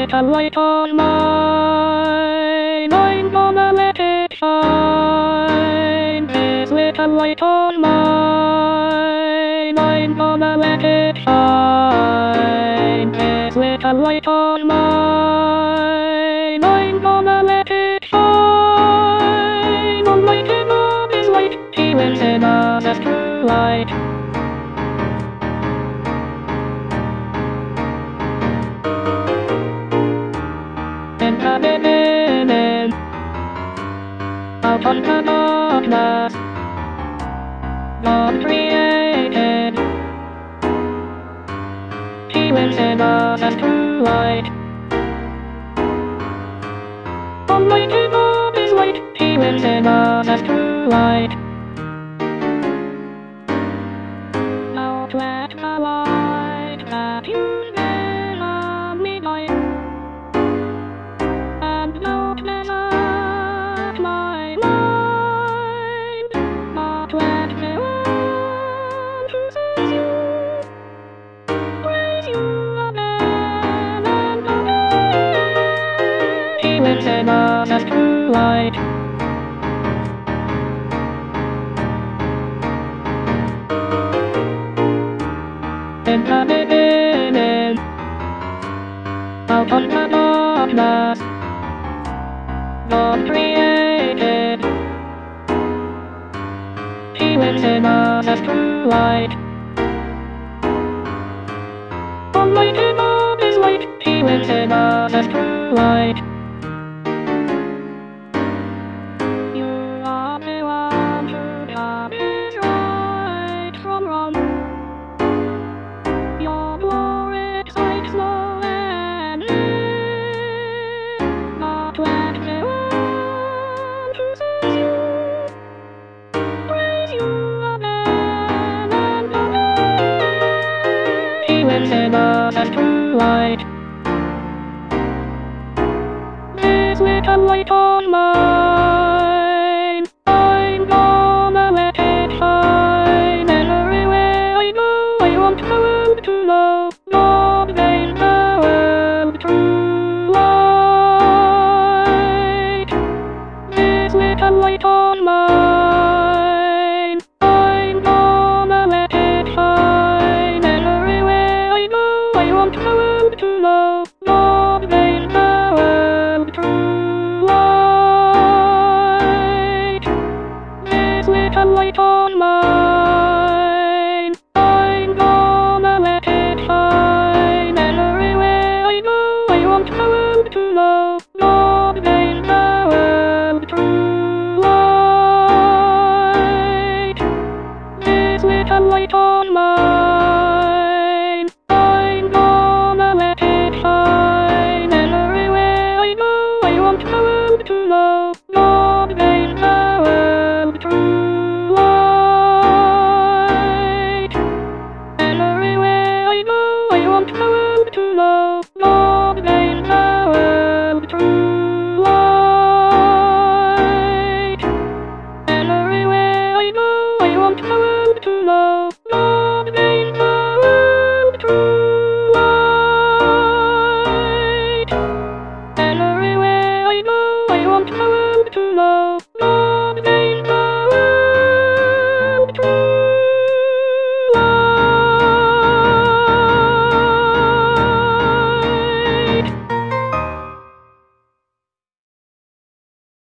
little light on mine, I'm gonna let it shine. This little light on mine, I'm gonna let it shine. This little light on mine, I'm gonna let it shine. On lighting up his light, he wins in us as true light. In the beginning, out of the darkness, God created. He wins in us as true light. On lighting up his light, he wins in us as true light. Now let the light that you made on me light, and don't desert my mind. Not let me run to seize you, raise you again and again. He wins in us as true light. In the beginning, out of the darkness, God created. He wins in us as true light. On lighting up his light, he wins in us as true light. You are the one who taught is right from wrong. Your glory excites no end. Not let me run to seize you, raise you again and again. He wins in us as true light. This little light on mine, I'm gonna let it shine. Everywhere I go, I want the world to know God made the world true light. This little light on mine, I'm gonna let it shine. Everywhere I go, I want the world to know God made the world true light. This little light on mine, I'm gonna let it shine. Everywhere I go, I want the world to know God made the world true light. This little light on mine, I'm gonna let it shine. Everywhere I go, I want the world to know God made the world true light. Everywhere I go, I want the world to know God made the world true light. Everywhere I go, I want the world to know